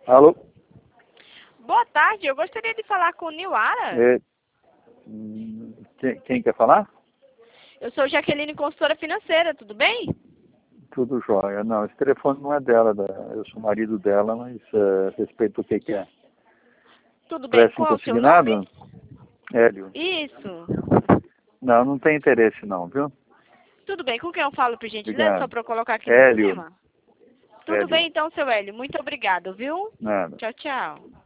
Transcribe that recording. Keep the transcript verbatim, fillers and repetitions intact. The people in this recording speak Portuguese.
Alô? Boa tarde, eu gostaria de falar com o Niwara. É, hum, quem, quem quer falar? Eu sou Jaqueline, consultora financeira, tudo bem? Tudo jóia. Não, esse telefone não é dela, da- eu sou marido dela, mas é, respeito o que que é. Tudo bem, Empréstimo qual é o seu nome? consignado? Hélio. Isso. Não, não tem interesse não, viu? Tudo bem, com quem eu falo, por gentileza, só Obrigado. para eu colocar aqui no Hélio. sistema? Tudo Hélio. bem então, seu Hélio, muito obrigado, viu? Nada. Tchau, tchau.